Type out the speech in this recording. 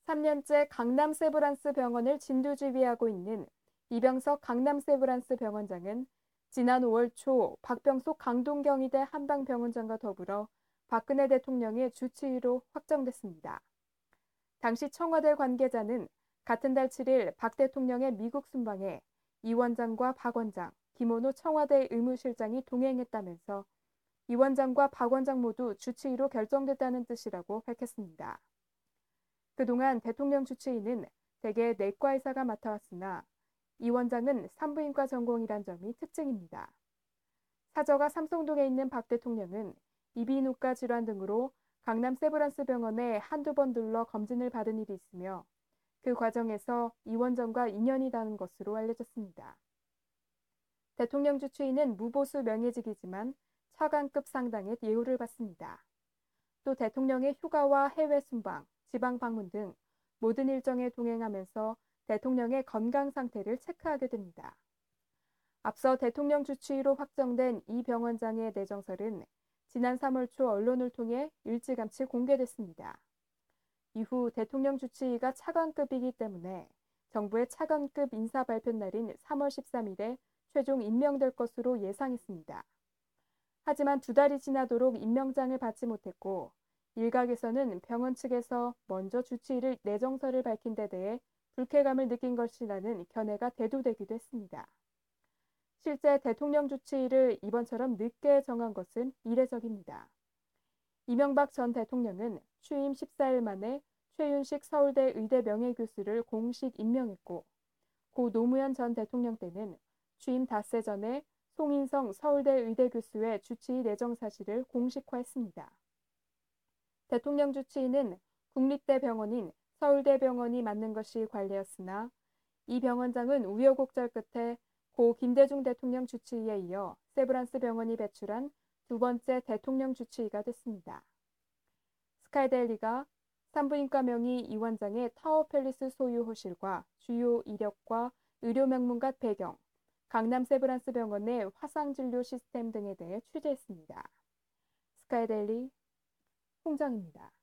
3년째 강남 세브란스 병원을 진두지휘하고 있는 이병석 강남 세브란스 병원장은 지난 5월 초 박병숙 강동경희대 한방병원장과 더불어 박근혜 대통령의 주치의로 확정됐습니다. 당시 청와대 관계자는 같은 달 7일 박 대통령의 미국 순방에 이 원장과 박 원장, 김원호 청와대 의무실장이 동행했다면서 이 원장과 박 원장 모두 주치의로 결정됐다는 뜻이라고 밝혔습니다. 그동안 대통령 주치의는 대개 내과 의사가 맡아왔으나 이 원장은 산부인과 전공이란 점이 특징입니다. 사저가 삼성동에 있는 박 대통령은 이비인후과 질환 등으로 강남 세브란스 병원에 한두 번 들러 검진을 받은 일이 있으며 그 과정에서 이 원장과 인연이 닿은 것으로 알려졌습니다. 대통령 주치의는 무보수 명예직이지만 차관급 상당의 예우를 받습니다. 또 대통령의 휴가와 해외 순방, 지방 방문 등 모든 일정에 동행하면서 대통령의 건강 상태를 체크하게 됩니다. 앞서 대통령 주치의로 확정된 이 병원장의 내정설은 지난 3월 초 언론을 통해 일찌감치 공개됐습니다. 이후 대통령 주치의가 차관급이기 때문에 정부의 차관급 인사 발표 날인 3월 13일에 최종 임명될 것으로 예상했습니다. 하지만 2달이 지나도록 임명장을 받지 못했고 일각에서는 병원 측에서 먼저 주치의를 내정설을 밝힌 데 대해 불쾌감을 느낀 것이라는 견해가 대두되기도 했습니다. 실제 대통령 주치의를 이번처럼 늦게 정한 것은 이례적입니다. 이명박 전 대통령은 취임 14일 만에 최윤식 서울대 의대 명예교수를 공식 임명했고 고 노무현 전 대통령 때는 취임 닷새 전에 송인성 서울대 의대 교수의 주치의 내정 사실을 공식화했습니다. 대통령 주치의는 국립대병원인 서울대병원이 맡는 것이 관례였으나 이 병원장은 우여곡절 끝에 고 김대중 대통령 주치의에 이어 세브란스 병원이 배출한 두 번째 대통령 주치의가 됐습니다. 스카이데일리가 산부인과 명의 이 원장의 타워팰리스 소유 호실과 주요 이력과 의료 명문가 배경, 강남 세브란스 병원의 화상진료 시스템 등에 대해 취재했습니다. 스카이데일리 홍정입니다.